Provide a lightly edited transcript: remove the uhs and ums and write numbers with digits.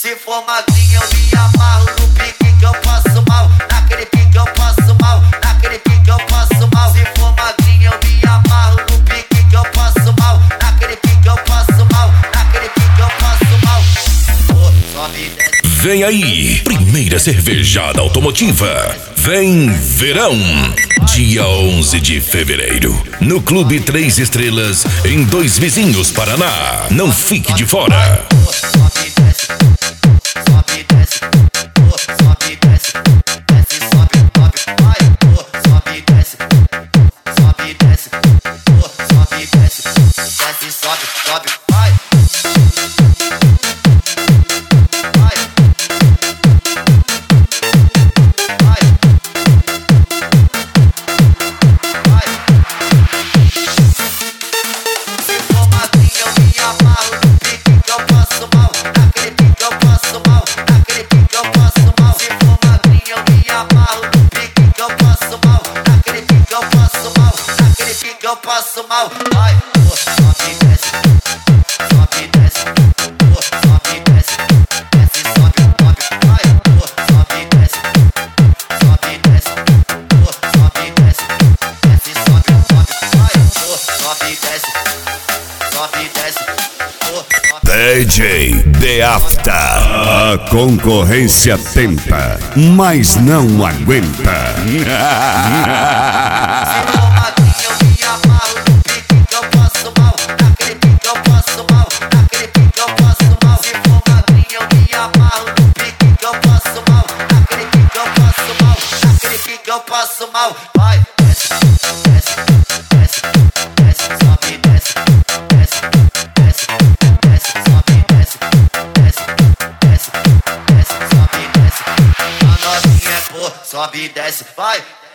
Se for magrinha eu me amarro no pique que eu passo mal. Naquele pique eu passo mal, naquele pique eu passo mal. Se for magrinha eu me amarro no pique que eu passo mal. Naquele pique eu passo mal, naquele pique eu passo mal. Sobe e desce. Vem aí, primeira cervejada automotiva. Vem verão, dia 11 de fevereiro, no Clube 3 Estrelas, em Dois Vizinhos, Paraná. Não fique de fora. Sobe e desce, sobe e desce, sobe e desce, desce, sobe, sobe, vai. Sobe e desce, sobe e desce, sobe e desce, desce, sobe, sobe, vai. Eu passo mal, vai, sobe e desce, sobe e desce, sobe e desce, desce, sobe, sobe, vai, sobe e desce, sobe e desce, sobe e desce, desce, sobe, sobe, vai, sobe e desce, sobe e desce, DJ The After. A concorrência tenta, mas não aguenta. eu passo mal, vai, desce, desce, desce, desce, sobe, desce, desce, desce, desce, sobe, desce, desce, desce, desce, sobe, desce. A novinha é pô, sobe e desce, vai.